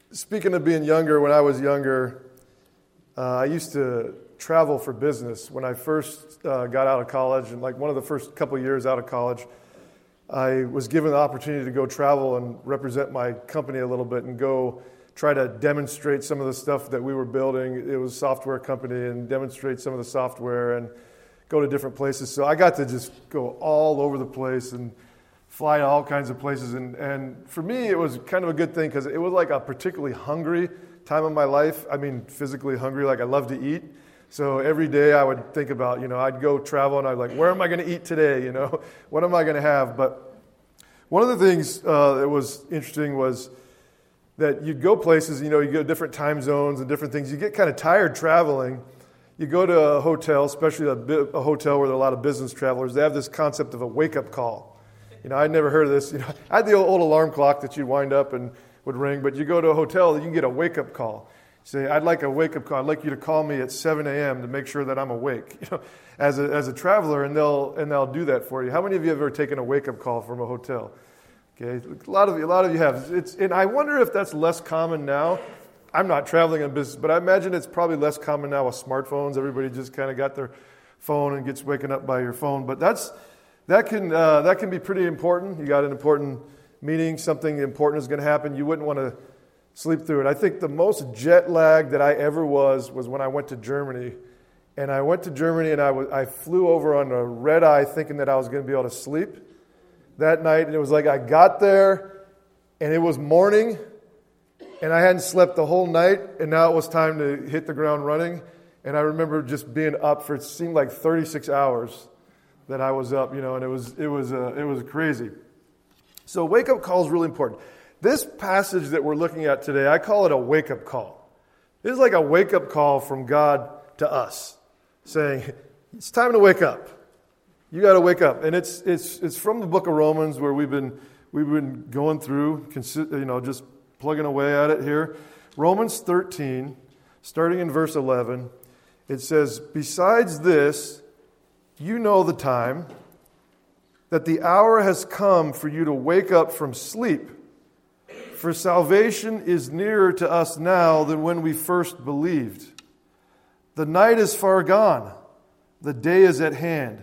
speaking of being younger, when I was younger, I used to travel for business. When I first got out of college, and like one of the first couple years out of college, I was given the opportunity to go travel and represent my company a little bit and go try to demonstrate some of the stuff that we were building. It was a software company, and demonstrate some of the software and go to different places. So I got to just go all over the place and fly to all kinds of places. And for me, it was kind of a good thing because it was like a particularly hungry time of my life. I mean, physically hungry, like I love to eat. So every day I would think about, I'd go travel and I'd like, where am I going to eat today? What am I going to have? But one of the things that was interesting was that you'd go places, you go to different time zones and different things. You get kind of tired traveling. You go to a hotel, especially a hotel where there are a lot of business travelers. They have this concept of a wake-up call. I'd never heard of this. I had the old alarm clock that you'd wind up and would ring, but you go to a hotel, you can get a wake-up call. Say, I'd like a wake-up call. I'd like you to call me at 7 a.m. to make sure that I'm awake. As a traveler, and they'll do that for you. How many of you have ever taken a wake-up call from a hotel? Okay, a lot of you have. And I wonder if that's less common now. I'm not traveling in business, but I imagine it's probably less common now with smartphones. Everybody just kind of got their phone and gets waken up by your phone. But that can be pretty important. You got an important meeting, something important is going to happen. You wouldn't want to sleep through it. I think the most jet lagged that I ever was when I went to Germany. And I went to Germany and I flew over on a red eye thinking that I was going to be able to sleep that night. And it was like I got there and it was morning and I hadn't slept the whole night. And now it was time to hit the ground running. And I remember just being up for, it seemed like 36 hours that I was up, and it was crazy. So wake-up call is really important. This passage that we're looking at today, I call it a wake-up call. This is like a wake-up call from God to us, saying, it's time to wake up. You got to wake up. And it's from the book of Romans where we've been going through, just plugging away at it here. Romans 13, starting in verse 11, it says, besides this, you know the time, that the hour has come for you to wake up from sleep. For salvation is nearer to us now than when we first believed. The night is far gone. The day is at hand.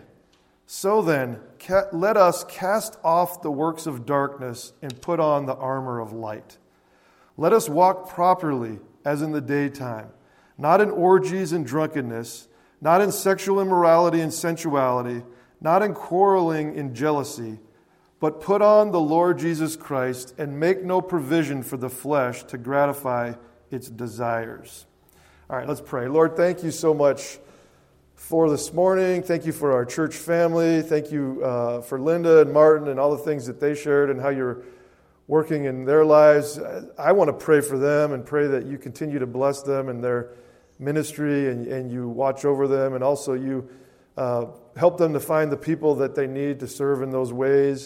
So then, let us cast off the works of darkness and put on the armor of light. Let us walk properly as in the daytime, not in orgies and drunkenness, not in sexual immorality and sensuality, not in quarreling and jealousy, but put on the Lord Jesus Christ and make no provision for the flesh to gratify its desires. All right, let's pray. Lord, thank you so much for this morning. Thank you for our church family. Thank you for Linda and Martin and all the things that they shared and how you're working in their lives. I want to pray for them and pray that you continue to bless them and their ministry and you watch over them, and also you help them to find the people that they need to serve in those ways.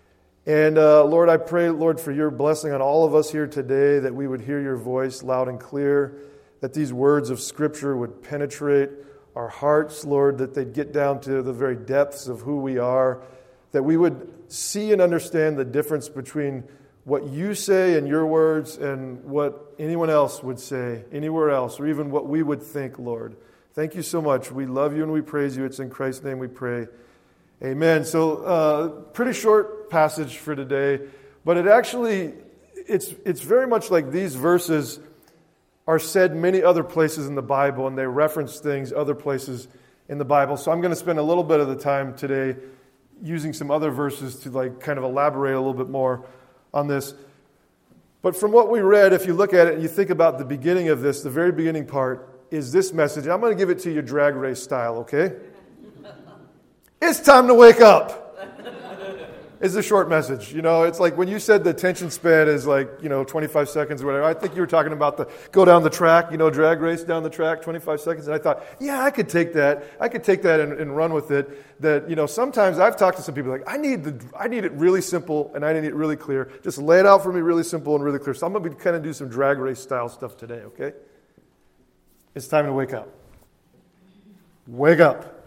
And Lord, I pray, Lord, for your blessing on all of us here today, that we would hear your voice loud and clear, that these words of Scripture would penetrate our hearts, Lord, that they'd get down to the very depths of who we are, that we would see and understand the difference between what you say in your words and what anyone else would say anywhere else, or even what we would think, Lord. Thank you so much. We love you and we praise you. It's in Christ's name we pray. Amen. So, pretty short passage for today, but it's very much like these verses are said many other places in the Bible, and they reference things other places in the Bible. So I'm going to spend a little bit of the time today using some other verses to kind of elaborate a little bit more on this. But from what we read, if you look at it and you think about the beginning of this, the very beginning part is this message. I'm going to give it to you drag race style, okay? It's time to wake up. It's a short message. It's like when you said the attention span is 25 seconds or whatever. I think you were talking about the go down the track, drag race down the track, 25 seconds. And I thought, yeah, I could take that. I could take that and run with it. That, sometimes I've talked to some people I need it really simple and I need it really clear. Just lay it out for me really simple and really clear. So I'm going to kind of do some drag race style stuff today, okay? It's time to wake up. Wake up.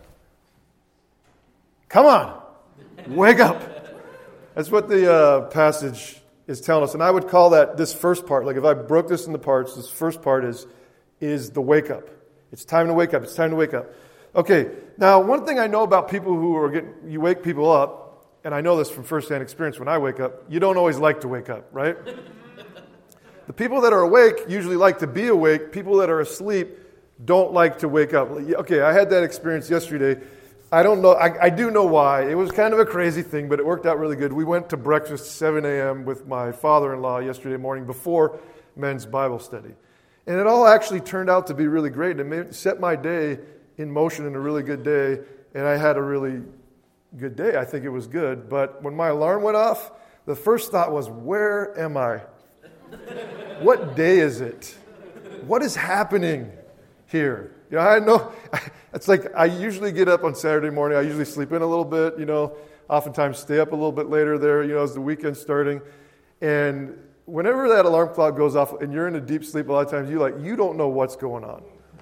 Come on. Wake up. That's what the passage is telling us. And I would call that this first part. Like if I broke this into parts, this first part is the wake up. It's time to wake up. It's time to wake up. Okay, now one thing I know about people you wake people up, and I know this from firsthand experience when I wake up, you don't always like to wake up, right? The people that are awake usually like to be awake. People that are asleep don't like to wake up. Okay, I had that experience yesterday. I don't know. I do know why. It was kind of a crazy thing, but it worked out really good. We went to breakfast 7 a.m. with my father-in-law yesterday morning before men's Bible study. And it all actually turned out to be really great. It set my day in motion in a really good day, and I had a really good day. I think it was good. But when my alarm went off, the first thought was, where am I? What day is it? What is happening here? I know, it's like I usually get up on Saturday morning. I usually sleep in a little bit, oftentimes stay up a little bit later there, as the weekend's starting. And whenever that alarm clock goes off and you're in a deep sleep, a lot of times you don't know what's going on.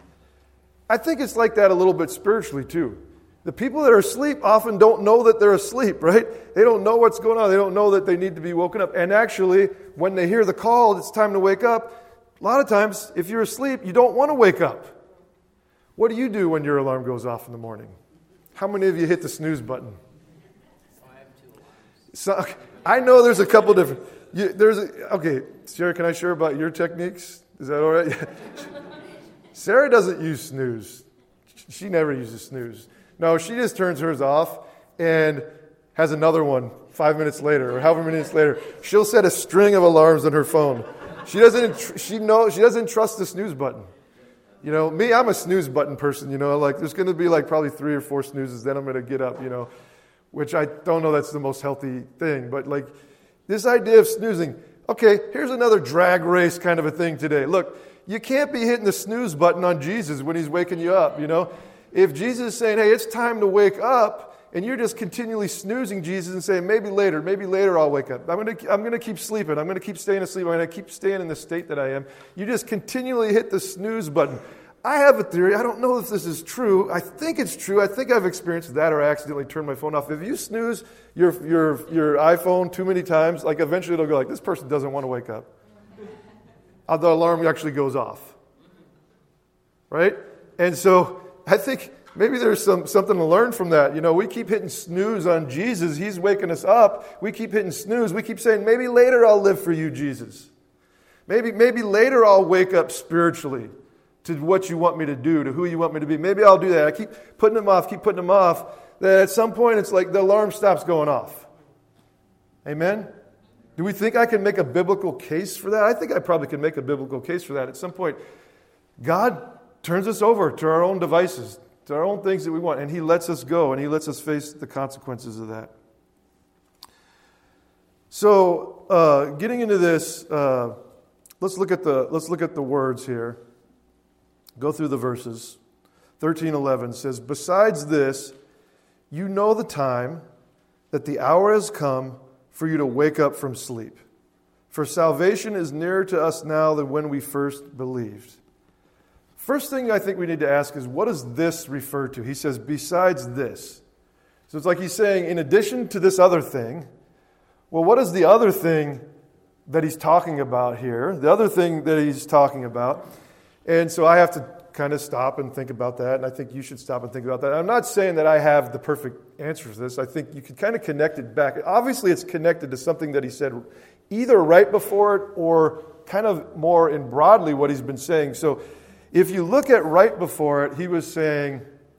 I think it's like that a little bit spiritually too. The people that are asleep often don't know that they're asleep, right? They don't know what's going on. They don't know that they need to be woken up. And actually, when they hear the call, it's time to wake up, a lot of times, if you're asleep, you don't want to wake up. What do you do when your alarm goes off in the morning? How many of you hit the snooze button? I have 2 alarms. So, I know there's a couple different... Okay, Sarah, can I share about your techniques? Is that all right? Sarah doesn't use snooze. She never uses snooze. No, she just turns hers off and has another one 5 minutes later or however many minutes later. She'll set a string of alarms on her phone. She doesn't trust the snooze button. Me, I'm a snooze button person, like there's going to be like probably 3 or 4 snoozes, then I'm going to get up, which I don't know that's the most healthy thing. But like this idea of snoozing, okay, here's another drag race kind of a thing today. Look, you can't be hitting the snooze button on Jesus when he's waking you up, If Jesus is saying, hey, it's time to wake up, and you're just continually snoozing Jesus and saying, maybe later I'll wake up. I'm going to keep sleeping. I'm going to keep staying asleep. I'm going to keep staying in the state that I am. You just continually hit the snooze button. I have a theory. I don't know if this is true. I think it's true. I think I've experienced that or I accidentally turned my phone off. If you snooze your iPhone too many times, like eventually it'll go like, this person doesn't want to wake up. The alarm actually goes off. Right? And so I think maybe there's something to learn from that. We keep hitting snooze on Jesus. He's waking us up. We keep hitting snooze. We keep saying, maybe later I'll live for you, Jesus. Maybe later I'll wake up spiritually to what you want me to do, to who you want me to be. Maybe I'll do that. I keep putting them off. That at some point it's like the alarm stops going off. Amen? Do we think I can make a biblical case for that? I think I probably can make a biblical case for that. At some point, God turns us over to our own devices, to our own things that we want, and He lets us go, and He lets us face the consequences of that. So, getting into this, let's look at the words here. Go through the verses. 13:11 says, besides this, you know the time, that the hour has come for you to wake up from sleep. For salvation is nearer to us now than when we first believed. First thing I think we need to ask is, what does this refer to? He says, besides this. So it's like he's saying, in addition to this other thing, well, what is the other thing that he's talking about here? The other thing that he's talking about. And so I have to kind of stop and think about that, and I think you should stop and think about that. I'm not saying that I have the perfect answer for this. I think you could kind of connect it back. Obviously, it's connected to something that he said either right before it or kind of more in broadly what he's been saying. So if you look at right before it, he was saying,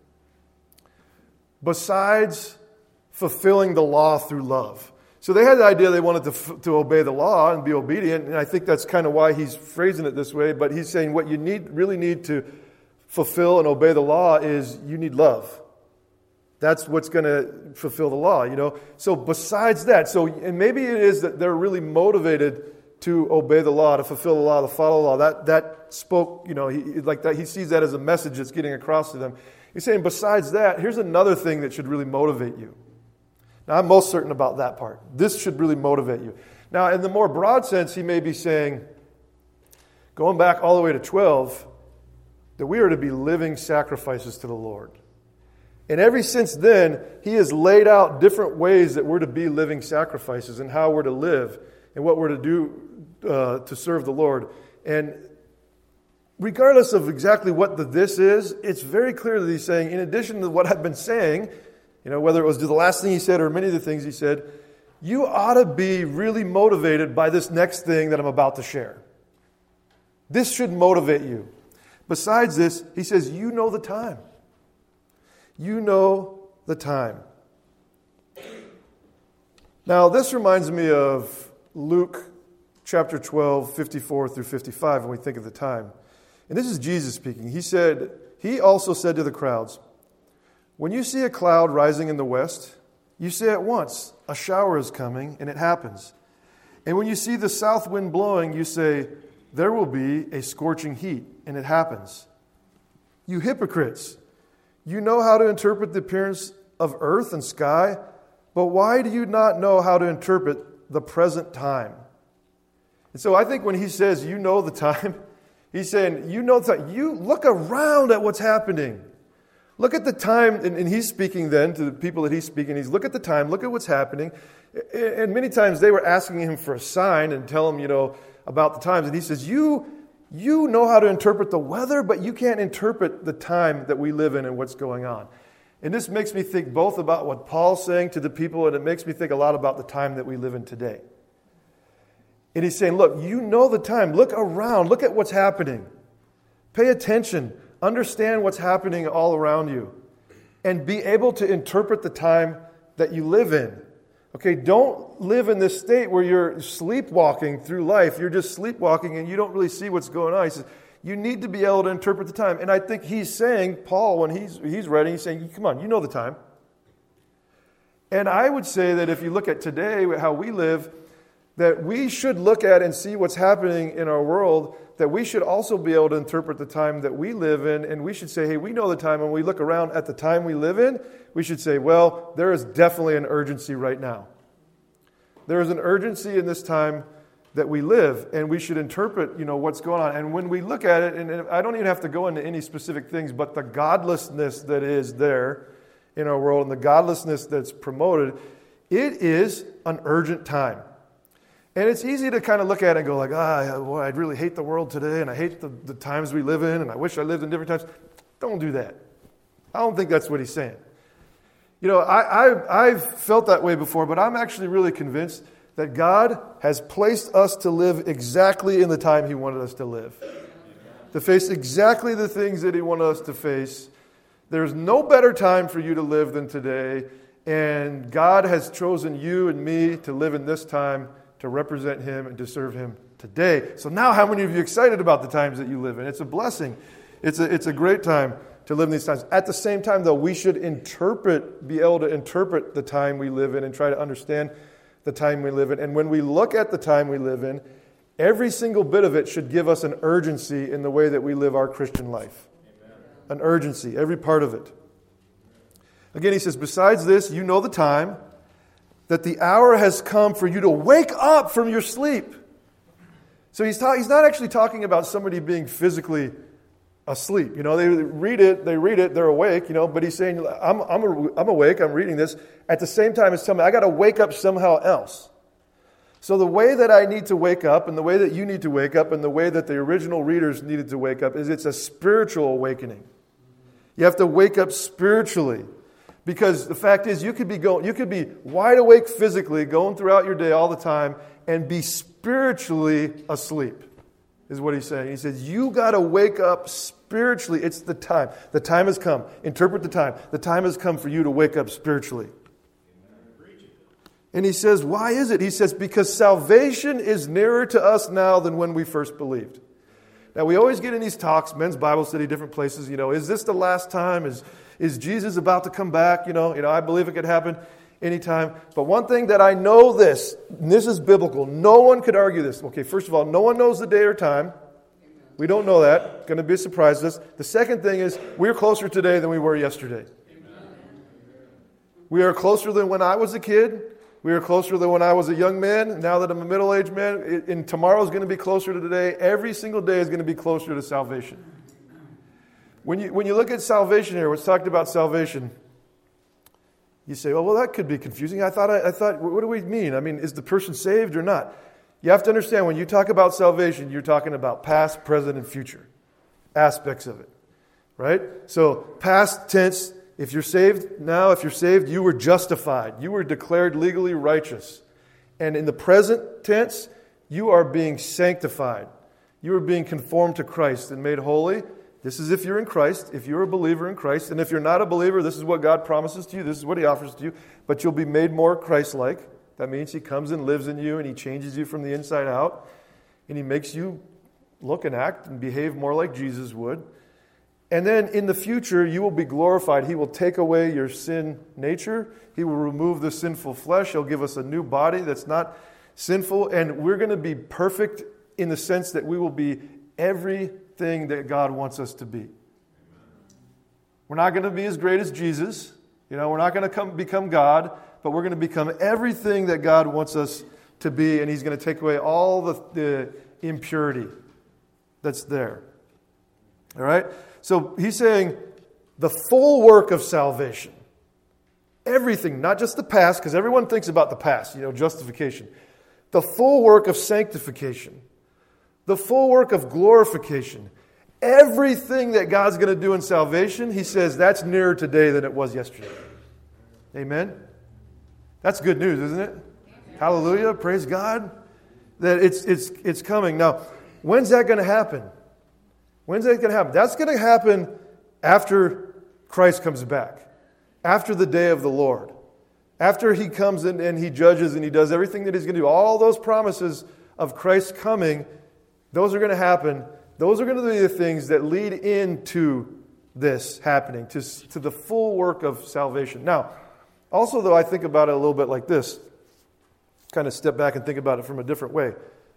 besides fulfilling the law through love. So they had the idea they wanted to obey the law and be obedient, and I think that's kind of why he's phrasing it this way, but he's saying what you really need to fulfill and obey the law is you need love. That's what's going to fulfill the law, So besides that, and maybe it is that they're really motivated to obey the law, to fulfill the law, to follow the law. That spoke, he sees that as a message that's getting across to them. He's saying, besides that, here's another thing that should really motivate you. Now, I'm most certain about that part. This should really motivate you. Now, in the more broad sense, he may be saying, going back all the way to 12, that we are to be living sacrifices to the Lord. And ever since then, he has laid out different ways that we're to be living sacrifices and how we're to live. and what we're to do to serve the Lord. And regardless of exactly what the this is, it's very clear that he's saying, in addition to what I've been saying, whether it was the last thing he said or many of the things he said, you ought to be really motivated by this next thing that I'm about to share. This should motivate you. Besides this, he says, you know the time. You know the time. Now, this reminds me of Luke chapter 12, 54 through 55, when we think of the time. And this is Jesus speaking. He also said to the crowds, when you see a cloud rising in the west, you say at once, a shower is coming, and it happens. And when you see the south wind blowing, you say, there will be a scorching heat, and it happens. You hypocrites, you know how to interpret the appearance of earth and sky, but why do you not know how to interpret the present time? And so I think when he says, you know the time, he's saying, you know the time. You look around at what's happening. Look at the time, and he's speaking then to the people that he's speaking. He's look at the time, look at what's happening. And many times they were asking him for a sign and tell him, about the times. And he says, you know how to interpret the weather, but you can't interpret the time that we live in and what's going on. And this makes me think both about what Paul's saying to the people, and it makes me think a lot about the time that we live in today. And he's saying, look, you know the time. Look around. Look at what's happening. Pay attention. Understand what's happening all around you. And be able to interpret the time that you live in. Okay, don't live in this state where you're sleepwalking through life. You're just sleepwalking and you don't really see what's going on. He says, you need to be able to interpret the time. And I think he's saying, Paul, when he's writing, he's saying, come on, you know the time. And I would say that if you look at today, how we live, that we should look at and see what's happening in our world, that we should also be able to interpret the time that we live in, and we should say, hey, we know the time. When we look around at the time we live in, we should say, well, there is definitely an urgency right now. There is an urgency in this time that we live, and we should interpret, what's going on. And when we look at it, and I don't even have to go into any specific things, but the godlessness that is there in our world and the godlessness that's promoted, it is an urgent time. And it's easy to kind of look at it and go like, boy, I really hate the world today, and I hate the times we live in, and I wish I lived in different times. Don't do that. I don't think that's what he's saying. I've felt that way before, but I'm actually really convinced that God has placed us to live exactly in the time he wanted us to live. To face exactly the things that he wanted us to face. There's no better time for you to live than today, and God has chosen you and me to live in this time to represent him and to serve him today. So now how many of you are excited about the times that you live in? It's a blessing. It's a great time to live in these times. At the same time, though, we should be able to interpret the time we live in and try to understand the time we live in. And when we look at the time we live in, every single bit of it should give us an urgency in the way that we live our Christian life. Amen. An urgency, every part of it. Again, he says, besides this, you know the time, that the hour has come for you to wake up from your sleep. So he's not actually talking about somebody being physically asleep. They read it, they're awake, but he's saying, I'm awake, I'm reading this. At the same time, it's telling me I got to wake up somehow else. So the way that I need to wake up, and the way that you need to wake up, and the way that the original readers needed to wake up, is it's a spiritual awakening. You have to wake up spiritually. Because the fact is, you could be wide awake physically, going throughout your day all the time, and be spiritually asleep, is what he's saying. He says, you got to wake up spiritually. It's the time. The time has come. Interpret the time. The time has come for you to wake up spiritually. And he says, why is it? He says, because salvation is nearer to us now than when we first believed. Now, we always get in these talks, men's Bible study, different places, is this the last time? Is Jesus about to come back? I believe it could happen anytime. But one thing that I know and this is biblical, no one could argue this. Okay, first of all, no one knows the day or time. We don't know that. It's going to be a surprise to us. The second thing is, we're closer today than we were yesterday. We are closer than when I was a kid. We are closer than when I was a young man. Now that I'm a middle-aged man, and tomorrow is going to be closer to today. Every single day is going to be closer to salvation. When you look at salvation here, what's talked about salvation, you say, well, that could be confusing. I thought, what do we mean? I mean, is the person saved or not? You have to understand, when you talk about salvation, you're talking about past, present, and future aspects of it. Right? So, past tense, if you're saved now, you were justified. You were declared legally righteous. And in the present tense, you are being sanctified. You are being conformed to Christ and made holy. This is if you're in Christ, if you're a believer in Christ. And if you're not a believer, this is what God promises to you. This is what He offers to you. But you'll be made more Christ-like. That means He comes and lives in you, and He changes you from the inside out. And He makes you look and act and behave more like Jesus would. And then in the future, you will be glorified. He will take away your sin nature. He will remove the sinful flesh. He'll give us a new body that's not sinful. And we're going to be perfect in the sense that we will be everything that God wants us to be. We're not going to be as great as Jesus. We're not going to become God, but we're going to become everything that God wants us to be. And He's going to take away all the impurity that's there. All right? So He's saying the full work of salvation. Everything, not just the past, because everyone thinks about the past, justification. The full work of sanctification. The full work of glorification. Everything that God's going to do in salvation, He says that's nearer today than it was yesterday. Amen? That's good news, isn't it? Hallelujah. Praise God. That it's coming. Now, when's that going to happen? When's that going to happen? That's going to happen after Christ comes back. After the day of the Lord. After He comes in and He judges and He does everything that He's going to do. All those promises of Christ coming, those are going to happen. Those are going to be the things that lead into this happening, to the full work of salvation. Now, also though, I think about it a little bit like this. Kind of step back and think about it from a different way.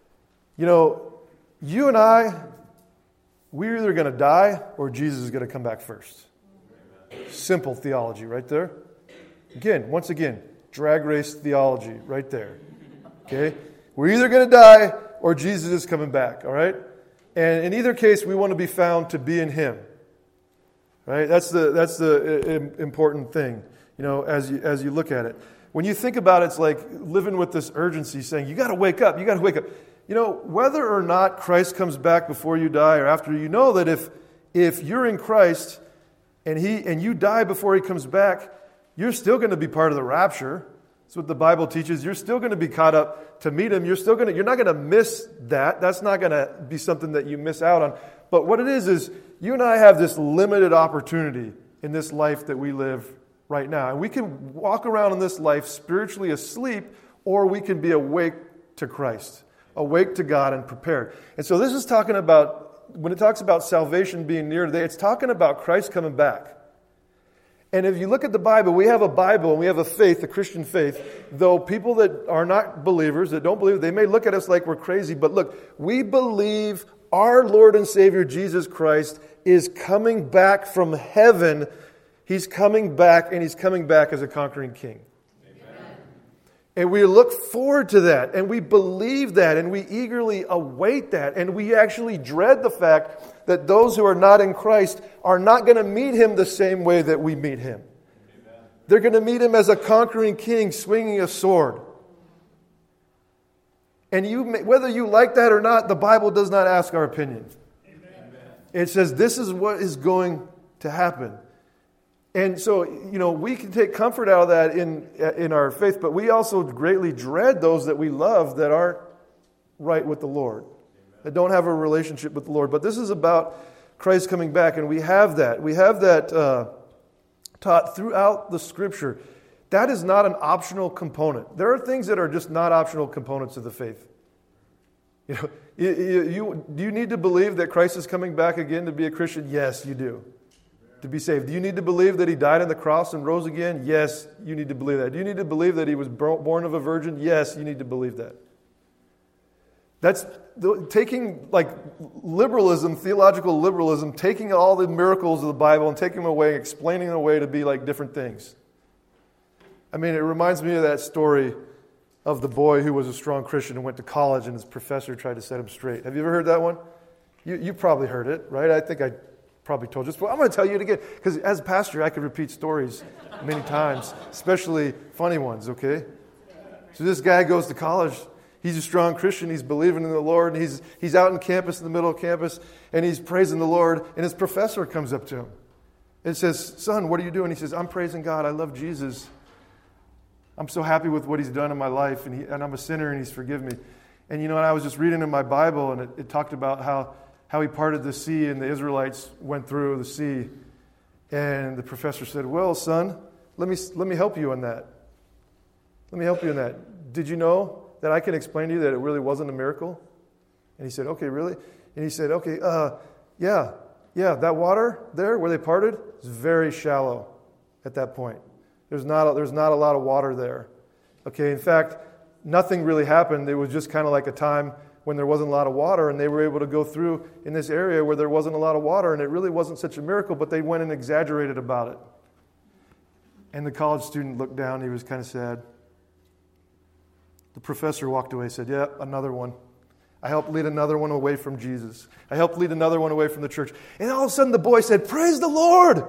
You and I, we're either going to die or Jesus is going to come back first. Simple theology right there. Once again, drag race theology right there. Okay? We're either going to die or Jesus is coming back, all right? And in either case, we want to be found to be in Him. Right? That's the important thing, as you look at it. When you think about it, it's like living with this urgency, saying, you got to wake up, you got to wake up. Whether or not Christ comes back before you die or after, that if you're in Christ and you die before He comes back, you're still going to be part of the rapture. That's what the Bible teaches. You're still going to be caught up to meet Him. You're not going to miss that. That's not going to be something that you miss out on. But what it is you and I have this limited opportunity in this life that we live right now. And we can walk around in this life spiritually asleep, or we can be awake to Christ, awake to God and prepared. And so this is talking about, when it talks about salvation being near today, it's talking about Christ coming back. And if you look at the Bible, we have a Bible and we have a faith, a Christian faith, though people that are not believers, that don't believe, they may look at us like we're crazy, but look, we believe our Lord and Savior Jesus Christ is coming back from heaven. He's coming back, and He's coming back as a conquering King. Amen. And we look forward to that, and we believe that, and we eagerly await that, and we actually dread the fact that those who are not in Christ are not going to meet Him the same way that we meet Him. Amen. They're going to meet Him as a conquering King swinging a sword. And whether you like that or not, the Bible does not ask our opinion. Amen. It says this is what is going to happen. And so, we can take comfort out of that in our faith, but we also greatly dread those that we love that aren't right with the Lord, that don't have a relationship with the Lord. But this is about Christ coming back, and we have that. We have that taught throughout the Scripture. That is not an optional component. There are things that are just not optional components of the faith. Do you need to believe that Christ is coming back again to be a Christian? Yes, you do. To be saved. Do you need to believe that He died on the cross and rose again? Yes, you need to believe that. Do you need to believe that He was born of a virgin? Yes, you need to believe that. That's taking liberalism, theological liberalism, taking all the miracles of the Bible and taking them away, explaining them away to be like different things. I mean, it reminds me of that story of the boy who was a strong Christian and went to college and his professor tried to set him straight. Have you ever heard that one? You probably heard it, right? I think I probably told you this, but I'm going to tell you it again, because as a pastor, I could repeat stories many times, especially funny ones, okay? So this guy goes to college, He's a strong Christian. He's believing in the Lord. And he's out in campus, in the middle of campus, and he's praising the Lord. And his professor comes up to him and says, "Son, what are you doing?" He says, "I'm praising God. I love Jesus. I'm so happy with what he's done in my life, and I'm a sinner, and he's forgiven me." And and I was just reading in my Bible, and it talked about how he parted the sea, and the Israelites went through the sea. And the professor said, "Well, son, let me help you on that. Let me help you in that. Did you know that I can explain to you that it really wasn't a miracle?" And he said, "Okay, really?" And he said, "Okay, yeah, that water there where they parted is very shallow at that point. There's not a lot of water there. Okay, in fact, nothing really happened. It was just kind of like a time when there wasn't a lot of water, and they were able to go through in this area where there wasn't a lot of water, and it really wasn't such a miracle, but they went and exaggerated about it." And the college student looked down. He was kind of sad. The professor walked away and said, "Yeah, another one. I helped lead another one away from Jesus. I helped lead another one away from the church." And all of a sudden the boy said, "Praise the Lord!"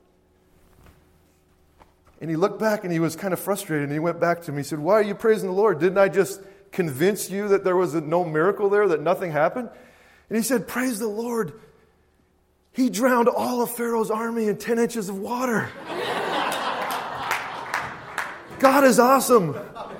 And he looked back and he was kind of frustrated, and he went back to me. He said, "Why are you praising the Lord? Didn't I just convince you that there was no miracle there, that nothing happened?" And he said, "Praise the Lord. He drowned all of Pharaoh's army in 10 inches of water." God is awesome.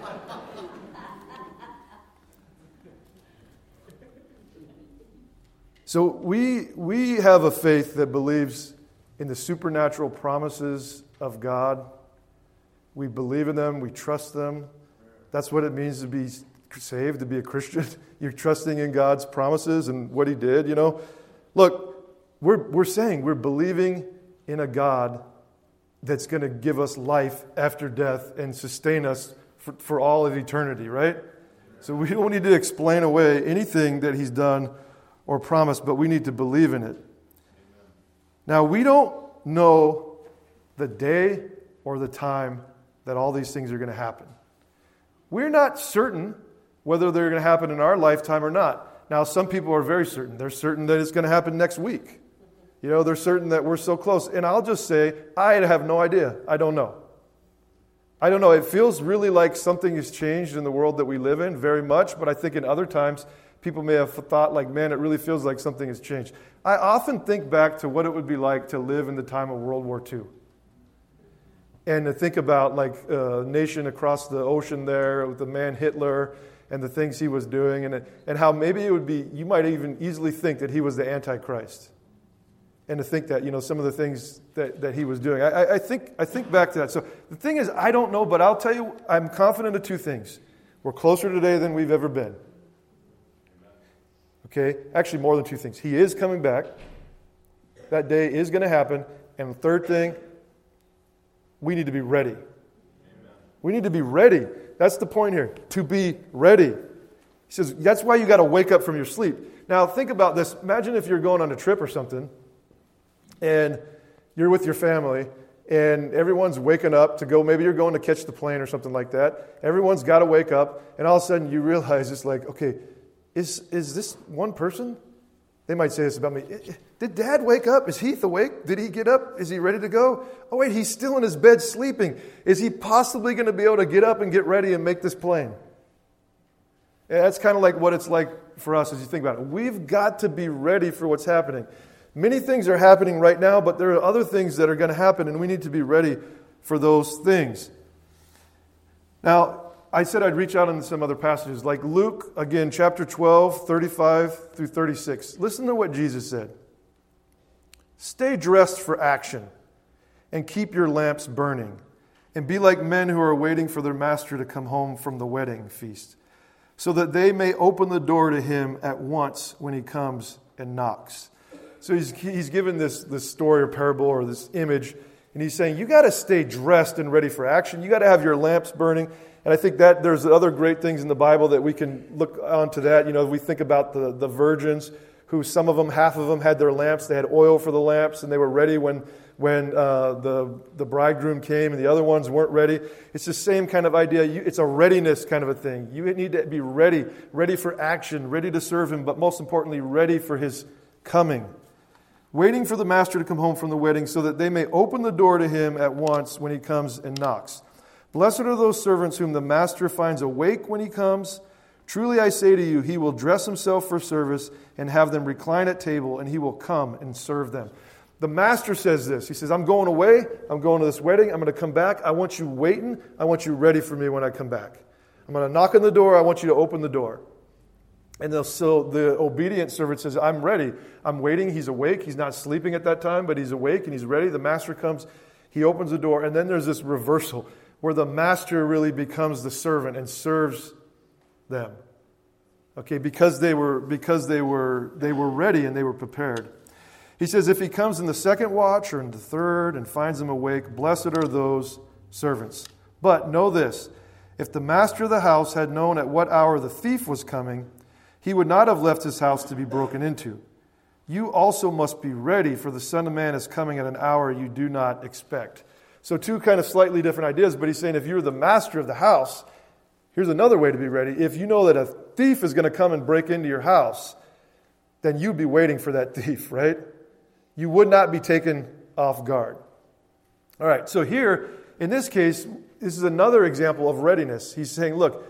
So we have a faith that believes in the supernatural promises of God. We believe in them. We trust them. That's what it means to be saved, to be a Christian. You're trusting in God's promises and what He did. Look, we're saying we're believing in a God that's going to give us life after death and sustain us for all of eternity, right? So we don't need to explain away anything that He's done or promised, but we need to believe in it. Now, we don't know the day or the time that all these things are going to happen. We're not certain whether they're going to happen in our lifetime or not. Now, some people are very certain. They're certain that it's going to happen next week. They're certain that we're so close. And I'll just say, I have no idea. I don't know. It feels really like something has changed in the world that we live in very much, but I think in other times, people may have thought like, man, it really feels like something has changed. I often think back to what it would be like to live in the time of World War II. And to think about like a nation across the ocean there with the man Hitler and the things he was doing, and how maybe it would be, you might even easily think that he was the Antichrist. And to think that, some of the things that he was doing. I think back to that. So the thing is, I don't know, but I'll tell you, I'm confident of two things. We're closer today than we've ever been. Okay? Actually, more than two things. He is coming back. That day is going to happen. And the third thing, we need to be ready. We need to be ready. That's the point here. To be ready. He says, that's why you got to wake up from your sleep. Now, think about this. Imagine if you're going on a trip or something, and you're with your family, and everyone's waking up to go, maybe you're going to catch the plane or something like that. Everyone's got to wake up, and all of a sudden you realize it's like, okay, is this one person? They might say this about me. Did Dad wake up? Is Heath awake? Did he get up? Is he ready to go? Oh, wait, he's still in his bed sleeping. Is he possibly going to be able to get up and get ready and make this plane? Yeah, that's kind of like what it's like for us as you think about it. We've got to be ready for what's happening. Many things are happening right now, but there are other things that are going to happen, and we need to be ready for those things. Now, I said I'd reach out into some other passages, like Luke, again, chapter 12, 35 through 36. Listen to what Jesus said. Stay dressed for action, and keep your lamps burning, and be like men who are waiting for their master to come home from the wedding feast, so that they may open the door to him at once when he comes and knocks. So he's given this story or parable or this image, and he's saying, you got to stay dressed and ready for action. You got to have your lamps burning. And I think that there's other great things in the Bible that we can look onto that. We think about the virgins, who some of them, half of them had their lamps. They had oil for the lamps, and they were ready when the bridegroom came, and the other ones weren't ready. It's the same kind of idea. It's a readiness kind of a thing. You need to be ready for action, ready to serve him, but most importantly, ready for his coming. Waiting for the master to come home from the wedding, so that they may open the door to him at once when he comes and knocks. Blessed are those servants whom the master finds awake when he comes. Truly I say to you, he will dress himself for service and have them recline at table, and he will come and serve them. The master says this. He says, I'm going away. I'm going to this wedding. I'm going to come back. I want you waiting. I want you ready for me when I come back. I'm going to knock on the door. I want you to open the door. And so the obedient servant says, I'm ready. I'm waiting. He's awake. He's not sleeping at that time, but he's awake and he's ready. The master comes. He opens the door. And then there's this reversal where the master really becomes the servant and serves them. Okay, because they were ready and they were prepared. He says, if he comes in the second watch or in the third and finds them awake, blessed are those servants. But know this, if the master of the house had known at what hour the thief was coming, he would not have left his house to be broken into. You also must be ready, for the Son of Man is coming at an hour you do not expect. So two kind of slightly different ideas, but he's saying if you're the master of the house, here's another way to be ready. If you know that a thief is going to come and break into your house, then you'd be waiting for that thief, right? You would not be taken off guard. All right, so here, in this case, this is another example of readiness. He's saying, look,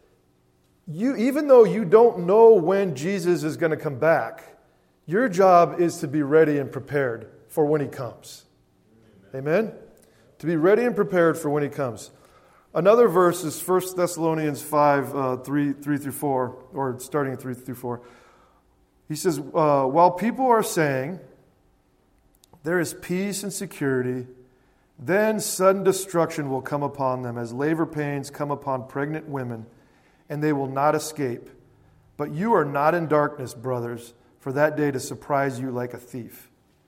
even though you don't know when Jesus is going to come back, your job is to be ready and prepared for when he comes. Amen? To be ready and prepared for when he comes. Another verse is 1 Thessalonians 5, 3 through 4, or starting at 3 through 4. He says, while people are saying, there is peace and security, then sudden destruction will come upon them as labor pains come upon pregnant women, and they will not escape. But you are not in darkness, brothers, for that day to surprise you like a thief.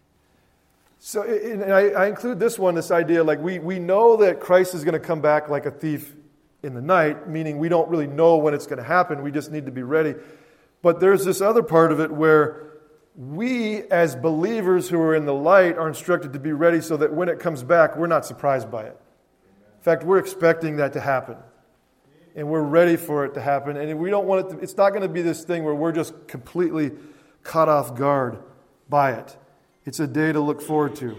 So and I include this idea, like we know that Christ is going to come back like a thief in the night, meaning we don't really know when it's going to happen. We just need to be ready. But there's this other part of it where we, as believers who are in the light, are instructed to be ready so that when it comes back, we're not surprised by it. In fact, we're expecting that to happen. And we're ready for it to happen. And we don't want it to, it's not going to be this thing where we're just completely caught off guard by it. It's a day to look forward to.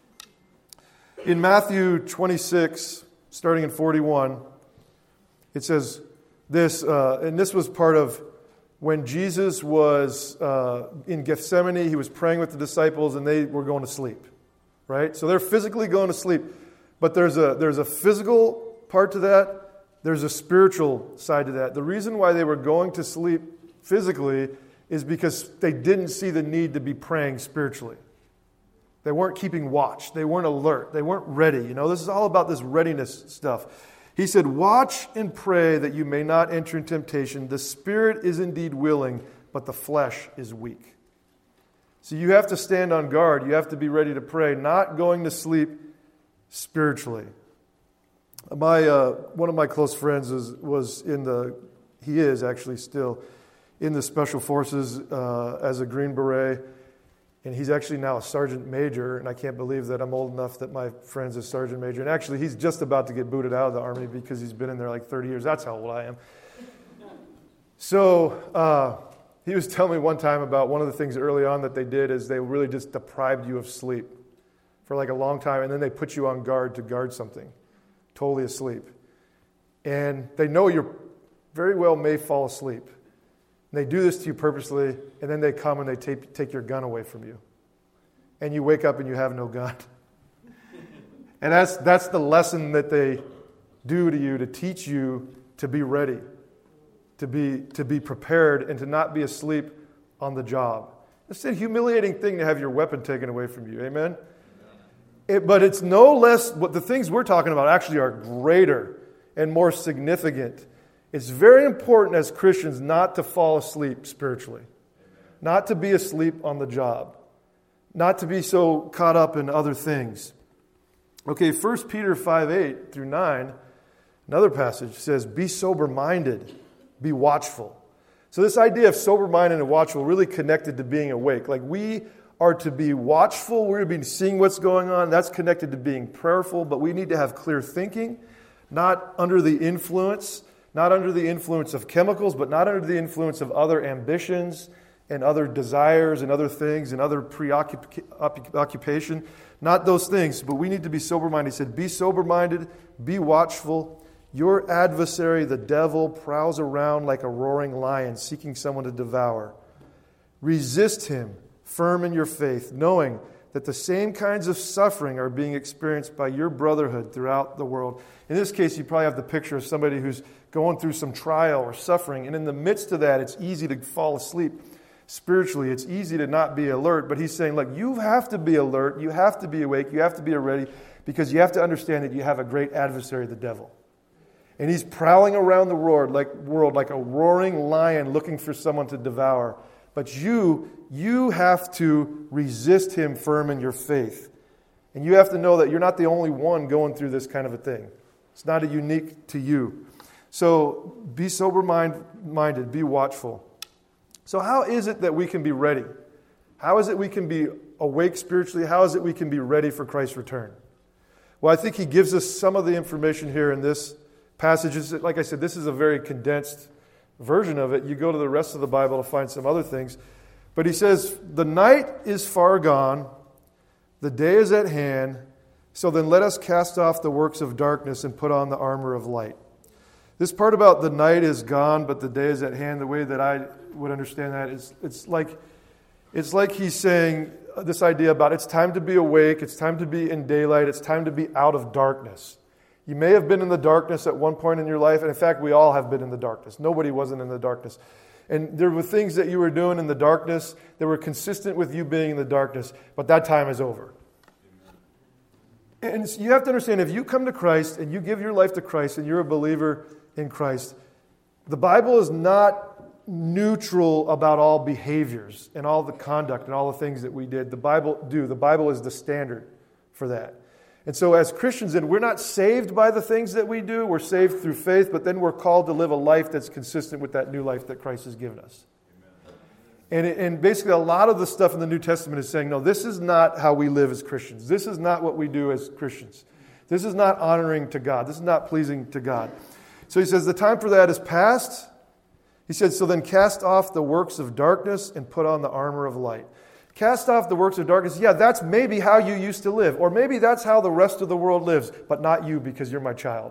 In Matthew 26, starting in 41, it says this, and this was part of when Jesus was in Gethsemane. He was praying with the disciples, and they were going to sleep, right? So they're physically going to sleep, but there's a physical part to that. There's a spiritual side to that. The reason why they were going to sleep physically is because they didn't see the need to be praying spiritually. They weren't keeping watch. They weren't alert. They weren't ready. This is all about this readiness stuff. He said, watch and pray that you may not enter in temptation. The spirit is indeed willing, but the flesh is weak. So you have to stand on guard. You have to be ready to pray, not going to sleep spiritually. One of my close friends he is actually still in the Special Forces as a Green Beret. And he's actually now a sergeant major, and I can't believe that I'm old enough that my friend's a sergeant major. And actually, he's just about to get booted out of the Army because he's been in there like 30 years. That's how old I am. So he was telling me one time about one of the things early on that they did is they really just deprived you of sleep for like a long time, and then they put you on guard to guard something, totally asleep. And they know you very well may fall asleep. They do this to you purposely, and then they come and they take your gun away from you. And you wake up and you have no gun. And that's the lesson that they do to you, to teach you to be ready, to be prepared, and to not be asleep on the job. It's a humiliating thing to have your weapon taken away from you. Amen? But it's no less, what the things we're talking about actually are greater and more significant. It's very important as Christians not to fall asleep spiritually, not to be asleep on the job, not to be so caught up in other things. Okay, 1 Peter 5:8 through 9, another passage says, be sober-minded, be watchful. So this idea of sober-minded and watchful really connected to being awake. Like we are to be watchful, we're to be seeing what's going on. That's connected to being prayerful, but we need to have clear thinking, not under the influence of chemicals, but not under the influence of other ambitions and other desires and other things and other preoccupation. Not those things, but we need to be sober-minded. He said, be sober-minded, be watchful. Your adversary, the devil, prowls around like a roaring lion, seeking someone to devour. Resist him, firm in your faith, knowing that the same kinds of suffering are being experienced by your brotherhood throughout the world. In this case, you probably have the picture of somebody who's going through some trial or suffering, and in the midst of that, it's easy to fall asleep spiritually. It's easy to not be alert, but he's saying, look, you have to be alert, you have to be awake, you have to be ready, because you have to understand that you have a great adversary, the devil. And he's prowling around the world like a roaring lion looking for someone to devour. But you have to resist him firm in your faith. And you have to know that you're not the only one going through this kind of a thing. It's not unique to you. So be sober-minded, be watchful. So how is it that we can be ready? How is it we can be awake spiritually? How is it we can be ready for Christ's return? Well, I think he gives us some of the information here in this passage. Like I said, this is a very condensed version of it. You go to the rest of the Bible to find some other things. But he says, the night is far gone, the day is at hand, so then let us cast off the works of darkness and put on the armor of light. This part about the night is gone, but the day is at hand, the way that I would understand that is it's like he's saying this idea about it's time to be awake, it's time to be in daylight, it's time to be out of darkness. You may have been in the darkness at one point in your life, and in fact, we all have been in the darkness. Nobody wasn't in the darkness. And there were things that you were doing in the darkness that were consistent with you being in the darkness, but that time is over. And you have to understand, if you come to Christ and you give your life to Christ and you're a believer in Christ, the Bible is not neutral about all behaviors and all the conduct and all the things that we did. The Bible is the standard for that. And so as Christians, and we're not saved by the things that we do, we're saved through faith, but then we're called to live a life that's consistent with that new life that Christ has given us. And basically a lot of the stuff in the New Testament is saying, no, this is not how we live as Christians. This is not what we do as Christians. This is not honoring to God. This is not pleasing to God. So he says the time for that is past. He said, so then cast off the works of darkness and put on the armor of light. Cast off the works of darkness. Yeah, that's maybe how you used to live. Or maybe that's how the rest of the world lives, but not you because you're my child.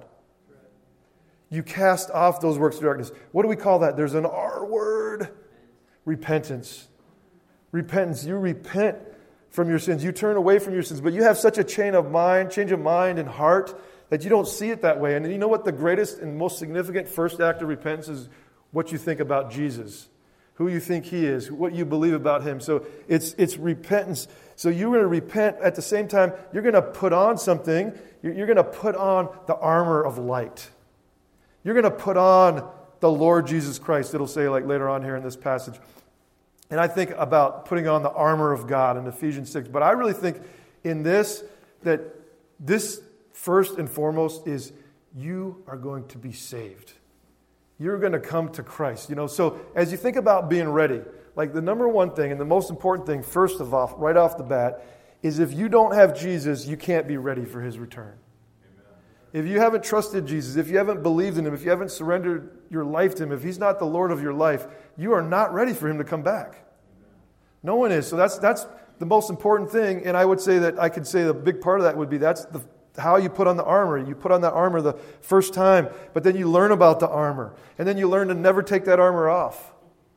You cast off those works of darkness. What do we call that? There's an R word. Repentance. Repentance. You repent from your sins. You turn away from your sins. But you have such a change of mind and heart that you don't see it that way. And you know what the greatest and most significant first act of repentance is? What you think about Jesus. Who you think he is, what you believe about him. So it's repentance. So you're going to repent at the same time. You're going to put on something. You're going to put on the armor of light. You're going to put on the Lord Jesus Christ. It'll say like later on here in this passage. And I think about putting on the armor of God in Ephesians 6. But I really think in this, that this first and foremost is you are going to be saved. You're going to come to Christ. So as you think about being ready, like the number one thing and the most important thing, first of all, right off the bat, is if you don't have Jesus, you can't be ready for his return. Amen. If you haven't trusted Jesus, if you haven't believed in him, if you haven't surrendered your life to him, if he's not the Lord of your life, you are not ready for him to come back. Amen. No one is. So that's the most important thing. And I would say that I could say the big part of that would be that's how you put on the armor. You put on that armor the first time, but then you learn about the armor. And then you learn to never take that armor off.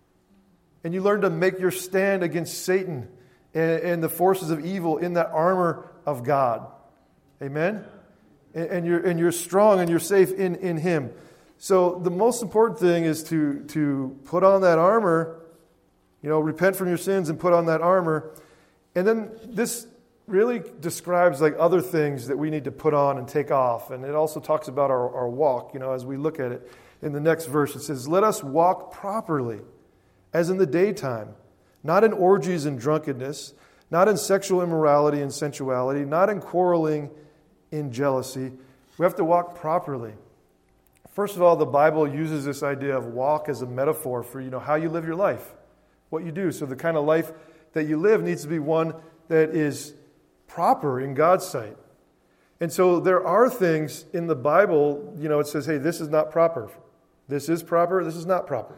And you learn to make your stand against Satan and the forces of evil in that armor of God. Amen? And you're strong and you're safe in him. So the most important thing is to put on that armor, repent from your sins and put on that armor. And then this really describes like other things that we need to put on and take off. And it also talks about our walk, as we look at it. In the next verse, it says, let us walk properly, as in the daytime, not in orgies and drunkenness, not in sexual immorality and sensuality, not in quarreling, in jealousy. We have to walk properly. First of all, the Bible uses this idea of walk as a metaphor for, how you live your life, what you do. So the kind of life that you live needs to be one that is proper in God's sight. And so there are things in the Bible, it says, hey, this is not proper. This is proper, this is not proper.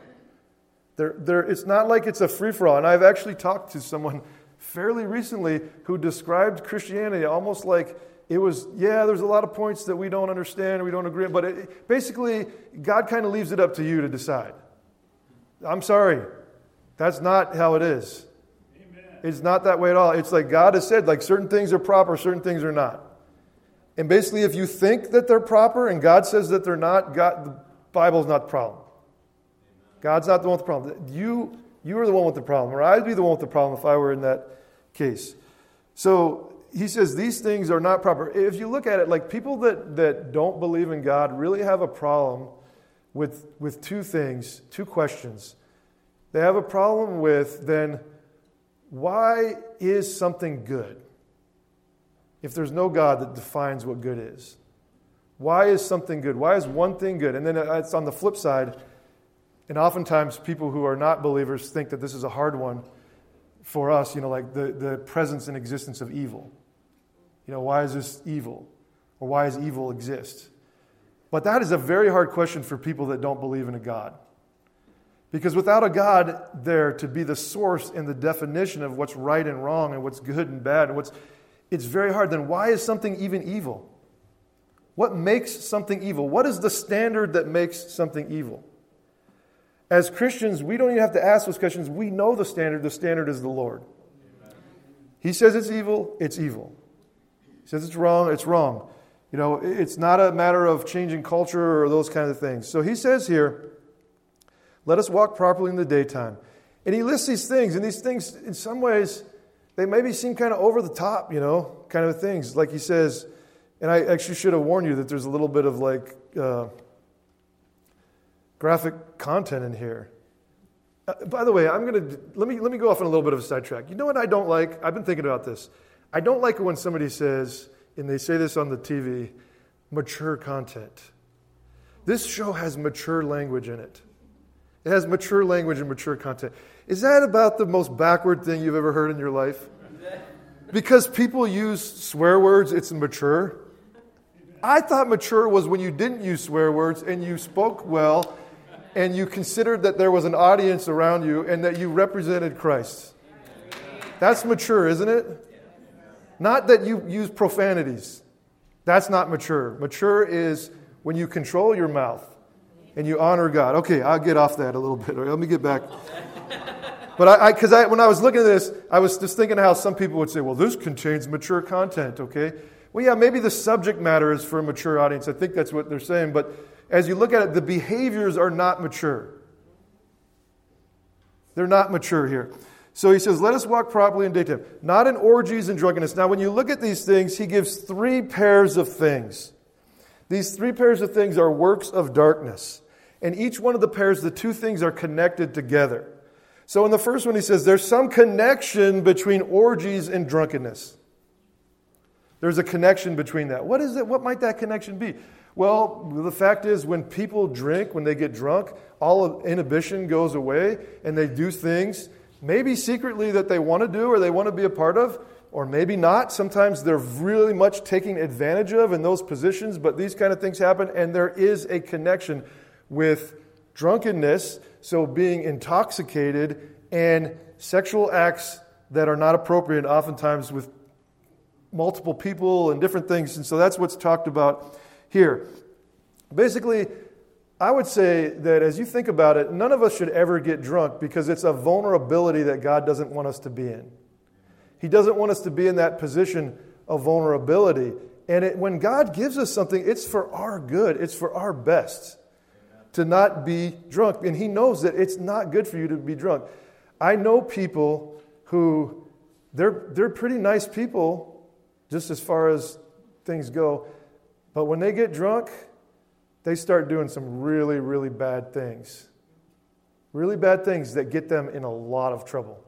It's not like it's a free-for-all. And I've actually talked to someone fairly recently who described Christianity almost like it was, there's a lot of points that we don't understand, we don't agree on, but basically, God kind of leaves it up to you to decide. I'm sorry. That's not how it is. Amen. It's not that way at all. It's like God has said, like certain things are proper, certain things are not. And basically, if you think that they're proper and God says that they're not, the Bible's not the problem. God's not the one with the problem. You are the one with the problem, or I'd be the one with the problem if I were in that case. So he says these things are not proper. If you look at it, like people that don't believe in God really have a problem with two things, two questions. They have a problem with then, why is something good? If there's no God that defines what good is. Why is something good? Why is one thing good? And then it's on the flip side. And oftentimes people who are not believers think that this is a hard one for us, like the presence and existence of evil. Why is this evil? Or why does evil exist? But that is a very hard question for people that don't believe in a God. Because without a God there to be the source and the definition of what's right and wrong and what's good and bad, it's very hard. Then why is something even evil? What makes something evil? What is the standard that makes something evil? As Christians, we don't even have to ask those questions. We know the standard. The standard is the Lord. He says it's evil, it's evil. He says it's wrong, it's wrong. It's not a matter of changing culture or those kinds of things. So he says here, let us walk properly in the daytime. And he lists these things, and these things, in some ways, they maybe seem kind of over the top, kind of things. Like he says, and I actually should have warned you that there's a little bit of graphic content in here. By the way, let me go off on a little bit of a sidetrack. You know what I don't like? I've been thinking about this. I don't like it when somebody says, and they say this on the TV, mature content. This show has mature language in it. It has mature language and mature content. Is that about the most backward thing you've ever heard in your life? Because people use swear words, it's mature. I thought mature was when you didn't use swear words and you spoke well and you considered that there was an audience around you and that you represented Christ. That's mature, isn't it? Not that you use profanities. That's not mature. Mature is when you control your mouth and you honor God. Okay, I'll get off that a little bit. Let me get back. But when I was looking at this, I was just thinking how some people would say, well, this contains mature content, okay? Well, yeah, maybe the subject matter is for a mature audience. I think that's what they're saying. But as you look at it, the behaviors are not mature. They're not mature here. So he says, let us walk properly in daytime, not in orgies and drunkenness. Now, when you look at these things, he gives three pairs of things. These three pairs of things are works of darkness. And each one of the pairs, the two things are connected together. So in the first one, he says, there's some connection between orgies and drunkenness. There's a connection between that. What is it? What might that connection be? Well, the fact is, when people drink, when they get drunk, all inhibition goes away, and they do things, maybe secretly that they want to do or they want to be a part of, or maybe not. Sometimes they're really much taken advantage of in those positions, but these kind of things happen, and there is a connection with drunkenness, so being intoxicated, and sexual acts that are not appropriate, oftentimes with multiple people and different things. And so that's what's talked about here. Basically, I would say that as you think about it, none of us should ever get drunk because it's a vulnerability that God doesn't want us to be in. He doesn't want us to be in that position of vulnerability. And when God gives us something, it's for our good. It's for our best to not be drunk. And He knows that it's not good for you to be drunk. I know people who, they're pretty nice people, just as far as things go. But when they get drunk, they start doing some really, really bad things. Really bad things that get them in a lot of trouble.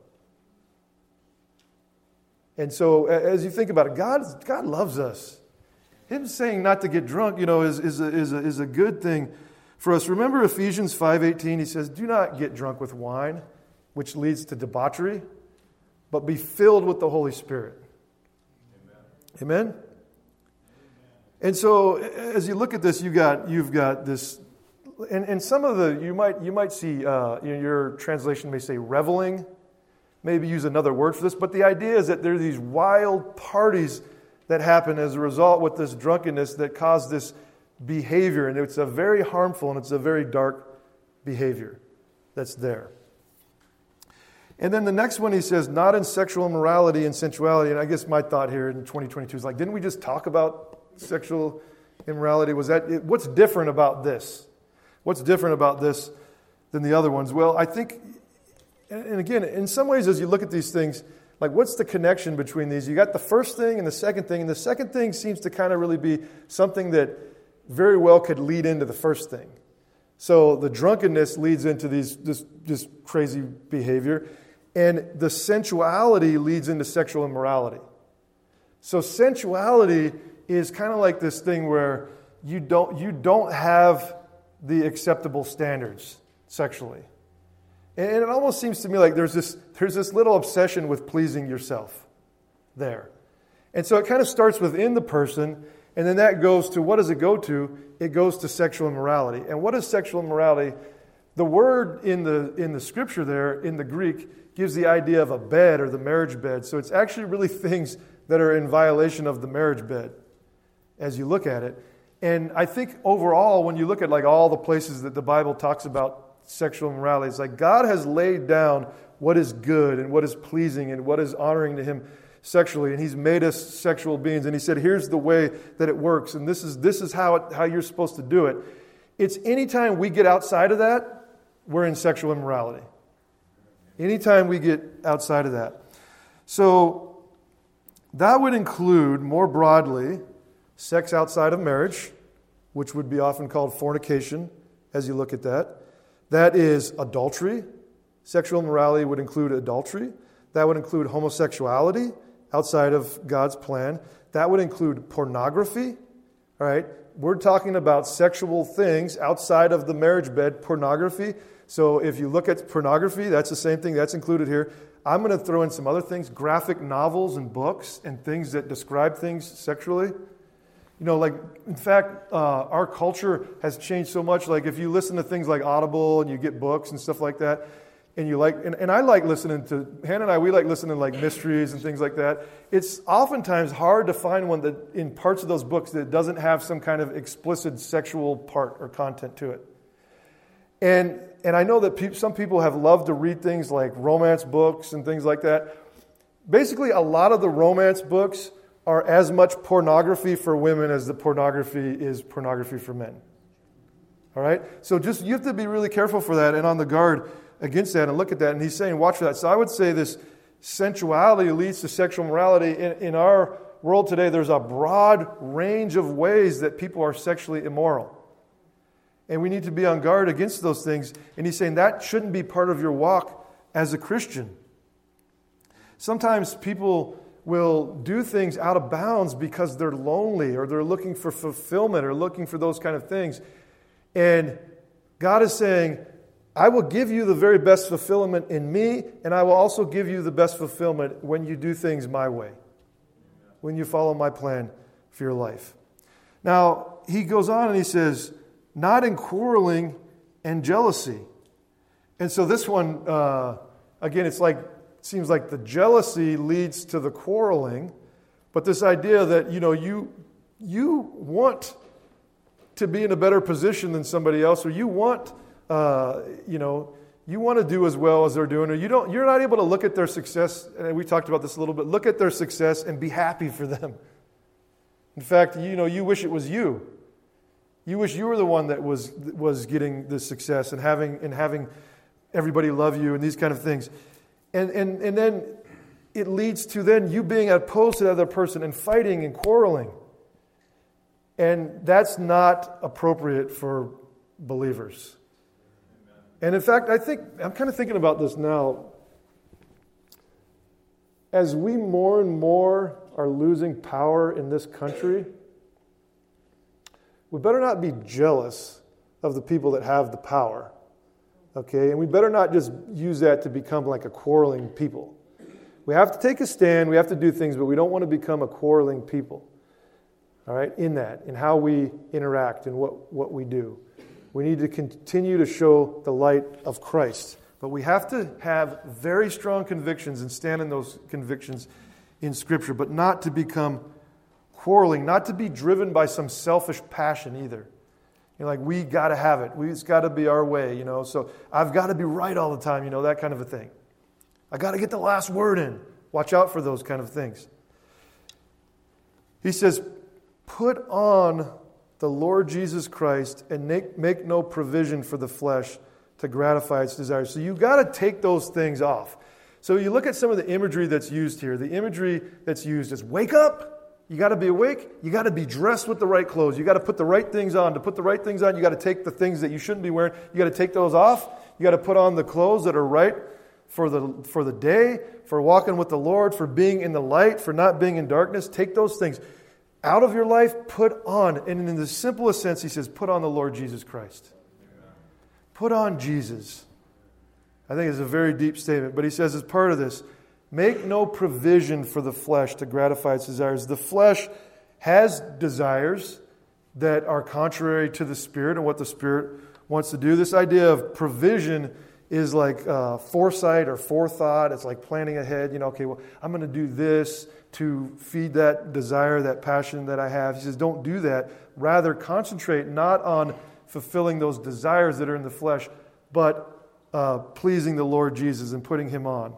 And so as you think about it, God loves us. Him saying not to get drunk, is a good thing for us. Remember Ephesians 5:18, he says, do not get drunk with wine, which leads to debauchery, but be filled with the Holy Spirit. Amen? Amen? And so as you look at this, you've got this, and some of the, you might see, your translation may say reveling, maybe use another word for this, but the idea is that there are these wild parties that happen as a result with this drunkenness that caused this behavior. And it's a very harmful and it's a very dark behavior that's there. And then the next one he says, not in sexual immorality and sensuality. And I guess my thought here in 2022 is like, didn't we just talk about sexual immorality? What's different about this? What's different about this than the other ones? Well, I think, and again, in some ways as you look at these things, like what's the connection between these? You got the first thing and the second thing, and the second thing seems to kind of really be something that very well could lead into the first thing. So the drunkenness leads into this crazy behavior, and the sensuality leads into sexual immorality. So sensuality is kind of like this thing where you don't have the acceptable standards sexually. And it almost seems to me like there's this little obsession with pleasing yourself there. And so it kind of starts within the person, and then that goes to, what does it go to? It goes to sexual immorality. And what is sexual immorality? The word in the scripture there, in the Greek, gives the idea of a bed or the marriage bed. So it's actually really things that are in violation of the marriage bed as you look at it. And I think overall, when you look at like all the places that the Bible talks about sexual immorality, it's like God has laid down what is good and what is pleasing and what is honoring to Him sexually, and He's made us sexual beings, and He said, here's the way that it works, and this is how you're supposed to do it. It's anytime we get outside of that, we're in sexual immorality. Anytime we get outside of that. So that would include, more broadly, sex outside of marriage, which would be often called fornication, as you look at that. That is adultery. Sexual immorality would include adultery. That would include homosexuality outside of God's plan. That would include pornography. All right? We're talking about sexual things outside of the marriage bed, pornography. So if you look at pornography, that's the same thing. That's included here. I'm going to throw in some other things, graphic novels and books and things that describe things sexually. You know, like, in fact, our culture has changed so much. Like, if you listen to things like Audible and you get books and stuff like that, and you like, and I like listening to, Hannah and I, we like listening to like mysteries and things like that. It's oftentimes hard to find one that, in parts of those books, that doesn't have some kind of explicit sexual part or content to it. And I know that some people have loved to read things like romance books and things like that. Basically, a lot of the romance books are as much pornography for women as the pornography is pornography for men. All right? So you have to be really careful for that and on the guard against that and look at that. And he's saying, watch for that. So I would say this sensuality leads to sexual morality. In our world today, there's a broad range of ways that people are sexually immoral. And we need to be on guard against those things. And he's saying that shouldn't be part of your walk as a Christian. Sometimes people will do things out of bounds because they're lonely or they're looking for fulfillment or looking for those kind of things. And God is saying, I will give you the very best fulfillment in me, and I will also give you the best fulfillment when you do things my way, when you follow my plan for your life. Now, he goes on and he says, not in quarreling and jealousy. And so this one, again, seems like the jealousy leads to the quarreling, but this idea that, you want to be in a better position than somebody else, or you want, you want to do as well as they're doing, or you're not able to look at their success, and we talked about this a little bit, look at their success and be happy for them. In fact, you wish it was you. You wish you were the one that was getting the success and having everybody love you and these kind of things. And then it leads to then you being opposed to the other person and fighting and quarreling. And that's not appropriate for believers. And in fact, I'm kind of thinking about this now. As we more and more are losing power in this country, we better not be jealous of the people that have the power. Okay, and we better not just use that to become like a quarreling people. We have to take a stand, we have to do things, but we don't want to become a quarreling people. All right, in how we interact and what we do. We need to continue to show the light of Christ. But we have to have very strong convictions and stand in those convictions in Scripture, but not to become quarreling, not to be driven by some selfish passion either. Like, we got to have it. It's got to be our way, So I've got to be right all the time, that kind of a thing. I got to get the last word in. Watch out for those kind of things. He says, put on the Lord Jesus Christ and make no provision for the flesh to gratify its desires. So you've got to take those things off. So you look at some of the imagery that's used here. The imagery that's used is wake up. You got to be awake. You got to be dressed with the right clothes. You got to put the right things on. To put the right things on, you got to take the things that you shouldn't be wearing. You got to take those off. You got to put on the clothes that are right for the day, for walking with the Lord, for being in the light, for not being in darkness. Take those things out of your life, put on. And in the simplest sense, he says, put on the Lord Jesus Christ. Put on Jesus. I think it's a very deep statement, but he says as part of this, make no provision for the flesh to gratify its desires. The flesh has desires that are contrary to the Spirit and what the Spirit wants to do. This idea of provision is like foresight or forethought. It's like planning ahead. Okay, well, I'm going to do this to feed that desire, that passion that I have. He says, don't do that. Rather, concentrate not on fulfilling those desires that are in the flesh, but pleasing the Lord Jesus and putting Him on.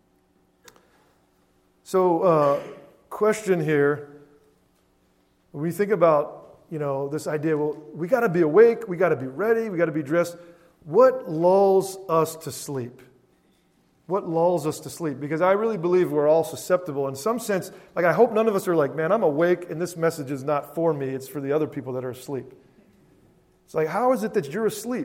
So, question here. When we think about, this idea, well, we got to be awake, we got to be ready, we got to be dressed. What lulls us to sleep? What lulls us to sleep? Because I really believe we're all susceptible. In some sense, like I hope none of us are like, man, I'm awake and this message is not for me, it's for the other people that are asleep. It's like, how is it that you're asleep?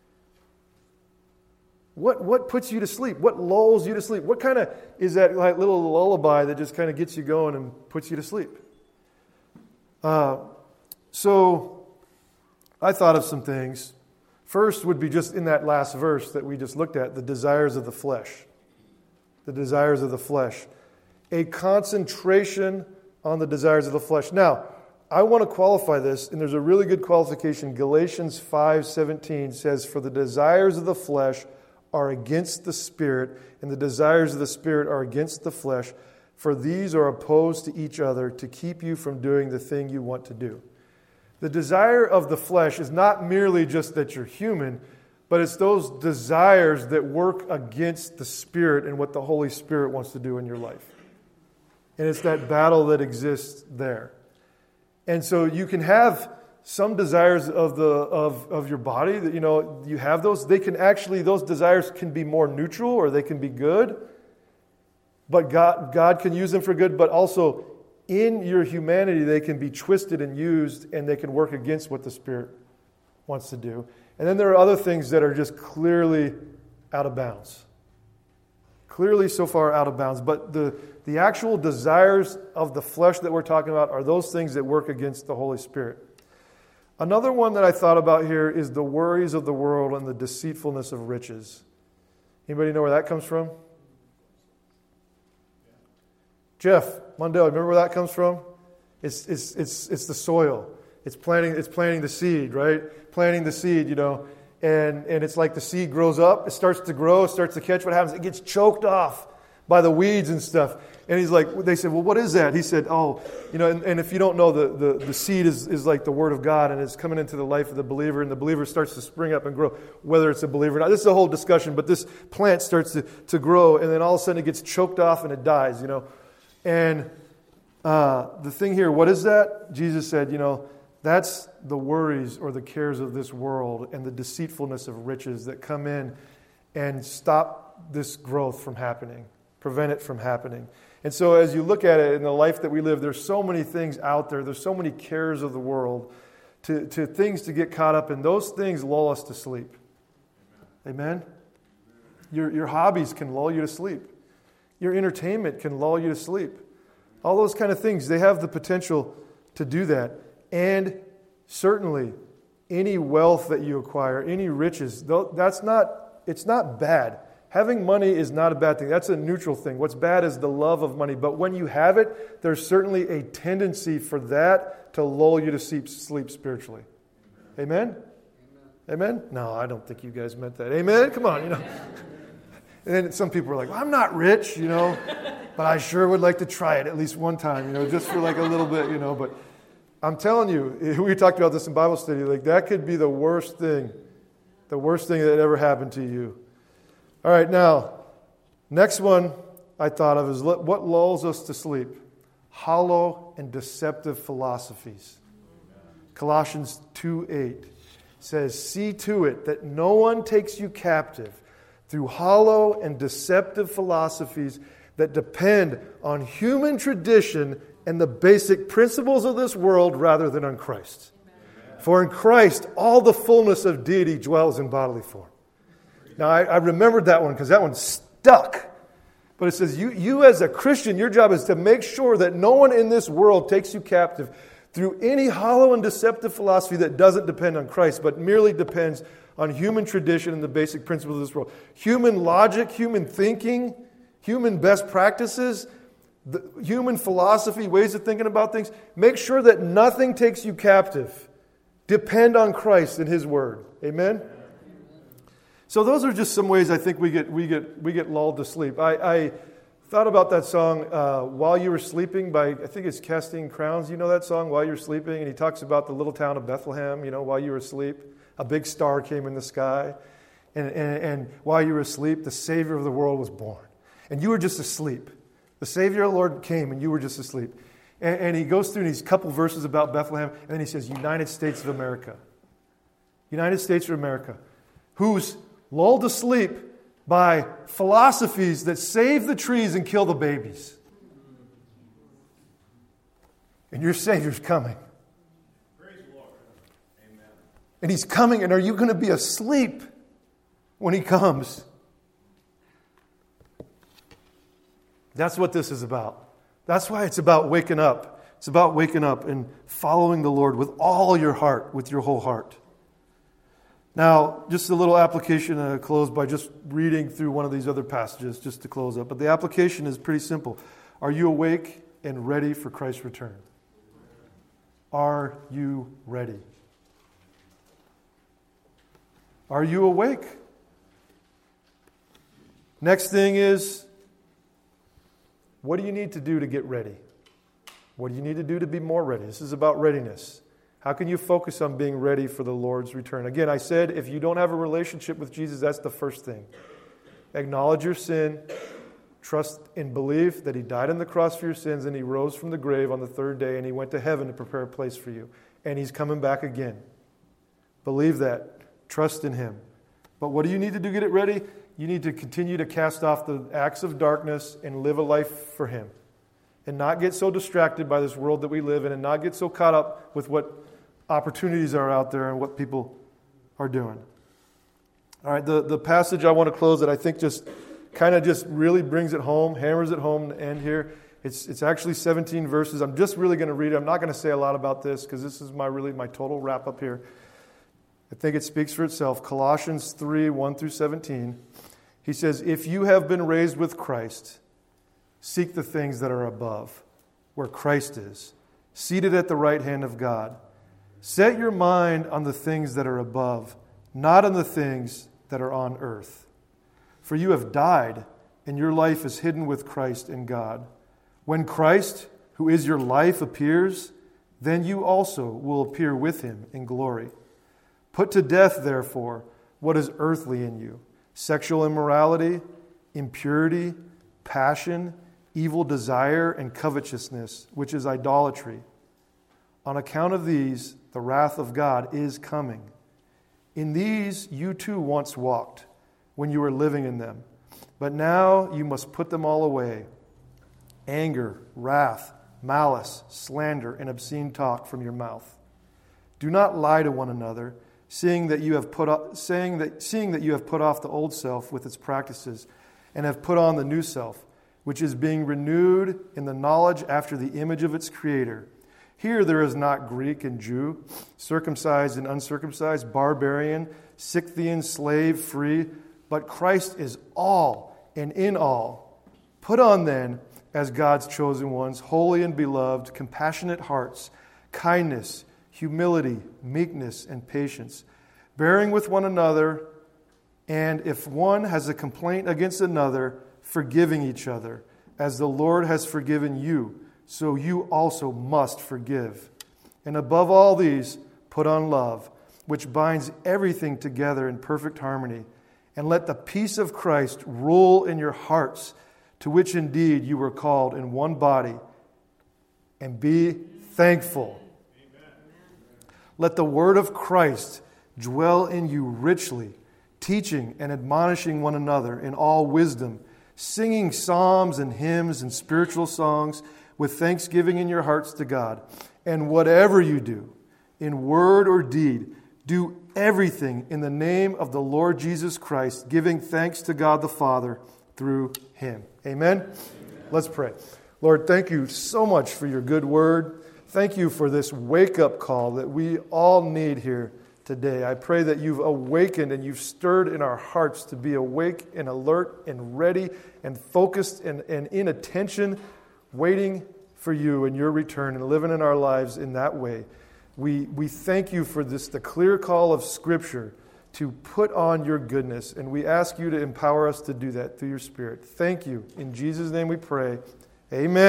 What puts you to sleep? What lulls you to sleep? What kind of is that like little lullaby that just kind of gets you going and puts you to sleep? So I thought of some things. First would be just in that last verse that we just looked at, the desires of the flesh. The desires of the flesh. A concentration on the desires of the flesh. Now, I want to qualify this, and there's a really good qualification. Galatians 5:17 says, for the desires of the flesh are against the Spirit, and the desires of the Spirit are against the flesh, for these are opposed to each other to keep you from doing the thing you want to do. The desire of the flesh is not merely just that you're human, but it's those desires that work against the Spirit and what the Holy Spirit wants to do in your life. And it's that battle that exists there. And so you can have some desires of your body that, you have those. They can actually, those desires can be more neutral or they can be good. But God can use them for good, but also in your humanity, they can be twisted and used, and they can work against what the Spirit wants to do. And then there are other things that are just clearly out of bounds. Clearly so far out of bounds. But the actual desires of the flesh that we're talking about are those things that work against the Holy Spirit. Another one that I thought about here is the worries of the world and the deceitfulness of riches. Anybody know where that comes from? Jeff Mundell, remember where that comes from? It's the soil. It's planting the seed, right? Planting the seed, and it's like the seed grows up, it starts to grow, it starts to catch. What happens? It gets choked off by the weeds and stuff. And they said, well, what is that? He said, and if you don't know, the seed is like the Word of God, and it's coming into the life of the believer, and the believer starts to spring up and grow, whether it's a believer or not. This is a whole discussion, but this plant starts to grow, and then all of a sudden it gets choked off and it dies, And the thing here, what is that? Jesus said, that's the worries or the cares of this world and the deceitfulness of riches that come in and stop this growth from happening, prevent it from happening. And so as you look at it in the life that we live, there's so many things out there. There's so many cares of the world to things to get caught up in. Those things lull us to sleep. Amen? Your hobbies can lull you to sleep. Your entertainment can lull you to sleep. All those kind of things, they have the potential to do that. And certainly, any wealth that you acquire, any riches, it's not bad. Having money is not a bad thing. That's a neutral thing. What's bad is the love of money. But when you have it, there's certainly a tendency for that to lull you to sleep spiritually. Amen? Amen? No, I don't think you guys meant that. Amen? Come on, And then some people are like, well, I'm not rich, but I sure would like to try it at least one time, just for like a little bit, But I'm telling you, we talked about this in Bible study, like that could be the worst thing that ever happened to you. All right, now, next one I thought of is what lulls us to sleep? Hollow and deceptive philosophies. Colossians 2:8 says, "See to it that no one takes you captive through hollow and deceptive philosophies that depend on human tradition and the basic principles of this world rather than on Christ. Amen. For in Christ all the fullness of deity dwells in bodily form." Now, I remembered that one because that one stuck. But it says, you as a Christian, your job is to make sure that no one in this world takes you captive through any hollow and deceptive philosophy that doesn't depend on Christ, but merely depends on human tradition and the basic principles of this world. Human logic, human thinking, human best practices, the human philosophy, ways of thinking about things. Make sure that nothing takes you captive. Depend on Christ and His Word. Amen? So those are just some ways I think we get lulled to sleep. I thought about that song, While You Were Sleeping, by, I think it's Casting Crowns. You know that song, While You Were Sleeping? And he talks about the little town of Bethlehem, while you were asleep. A big star came in the sky. And while you were asleep, the Savior of the world was born. And you were just asleep. The Savior of the Lord came and you were just asleep. And he goes through these couple verses about Bethlehem, and then he says, United States of America. United States of America. Who's lulled to sleep by philosophies that save the trees and kill the babies. And your Savior's coming. Praise the Lord. Amen. And He's coming, and are you going to be asleep when He comes? That's what this is about. That's why it's about waking up. It's about waking up and following the Lord with all your heart, with your whole heart. Now, just a little application to close by just reading through one of these other passages just to close up. But the application is pretty simple. Are you awake and ready for Christ's return? Are you ready? Are you awake? Next thing is, what do you need to do to get ready? What do you need to do to be more ready? This is about readiness. How can you focus on being ready for the Lord's return? Again, I said if you don't have a relationship with Jesus, that's the first thing. Acknowledge your sin. Trust and believe that He died on the cross for your sins and He rose from the grave on the third day and He went to heaven to prepare a place for you. And He's coming back again. Believe that. Trust in Him. But what do you need to do to get it ready? You need to continue to cast off the acts of darkness and live a life for Him. And not get so distracted by this world that we live in and not get so caught up with what opportunities are out there and what people are doing. All right, the passage I want to close that I think just kind of just really brings it home, hammers it home to end here. It's actually 17 verses. I'm just really going to read it. I'm not going to say a lot about this because this is my total wrap up here. I think it speaks for itself. Colossians 3, 1 through 17. He says, "If you have been raised with Christ, seek the things that are above, where Christ is, seated at the right hand of God. Set your mind on the things that are above, not on the things that are on earth. For you have died, and your life is hidden with Christ in God. When Christ, who is your life, appears, then you also will appear with Him in glory. Put to death, therefore, what is earthly in you: sexual immorality, impurity, passion, evil desire, and covetousness, which is idolatry. On account of these, the wrath of God is coming. In these you too once walked, when you were living in them. But now you must put them all away: anger, wrath, malice, slander, and obscene talk from your mouth. Do not lie to one another, seeing that you have put off the old self with its practices, and have put on the new self, which is being renewed in the knowledge after the image of its Creator. Here there is not Greek and Jew, circumcised and uncircumcised, barbarian, Scythian, slave, free, but Christ is all and in all. Put on then, as God's chosen ones, holy and beloved, compassionate hearts, kindness, humility, meekness, and patience, bearing with one another, and if one has a complaint against another, forgiving each other. As the Lord has forgiven you, so you also must forgive. And above all these, put on love, which binds everything together in perfect harmony. And let the peace of Christ rule in your hearts, to which indeed you were called in one body. And be thankful. Amen. Let the word of Christ dwell in you richly, teaching and admonishing one another in all wisdom, singing psalms and hymns and spiritual songs with thanksgiving in your hearts to God. And whatever you do, in word or deed, do everything in the name of the Lord Jesus Christ, giving thanks to God the Father through Him. Amen? Let's pray. Lord, thank you so much for your good word. Thank you for this wake-up call that we all need here today. I pray that you've awakened and you've stirred in our hearts to be awake and alert and ready and focused and in attention, waiting for you and your return and living in our lives in that way. We thank you for this, the clear call of Scripture to put on your goodness, and we ask you to empower us to do that through your Spirit. Thank you. In Jesus' name we pray. Amen.